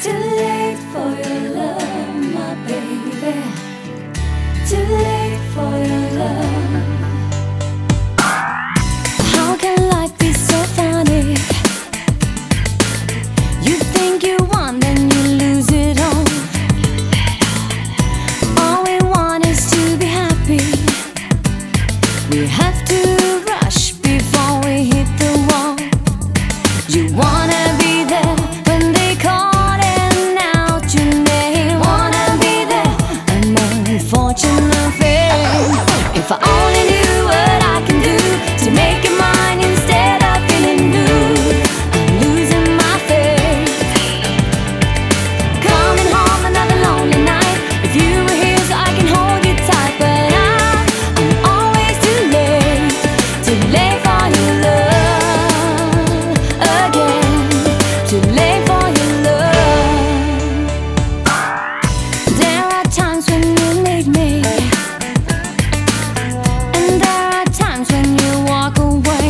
Too late for your love, my baby. Too late for your love. How can life be so funny? You think you won, then you lose it all. All we want is to be happy. We have to rush before we hit the wall. You wanna be there when they call, and out your name. Wanna be there among fortune and fame. If I only knew what I can do to make it mine instead of feeling blue, I'm losing my faith. Coming home another lonely night. If you were here so I can hold you tight, but I'm always too late for your love again. Too late for your love. There are times when you need me, and there are times when you walk away.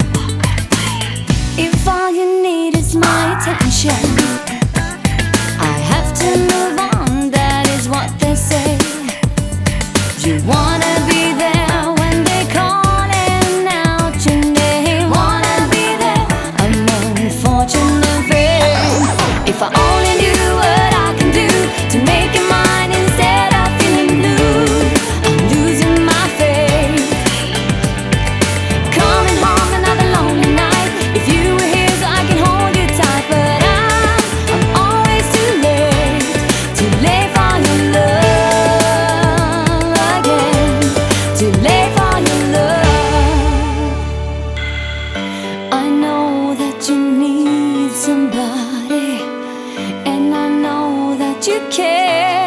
If all you need is my attention, I have to move on, that is what they say. You wanna be there when they call, and out your name. Wanna be there among fortune and fame. If I only knew what I can do to make it mine instead of feeling blue, I'm losing my faith. Coming home another lonely night. If you were here so I can hold you tight, but I'm always too late for your love again. Too late for your love. I know that you need somebody, and I know that you care.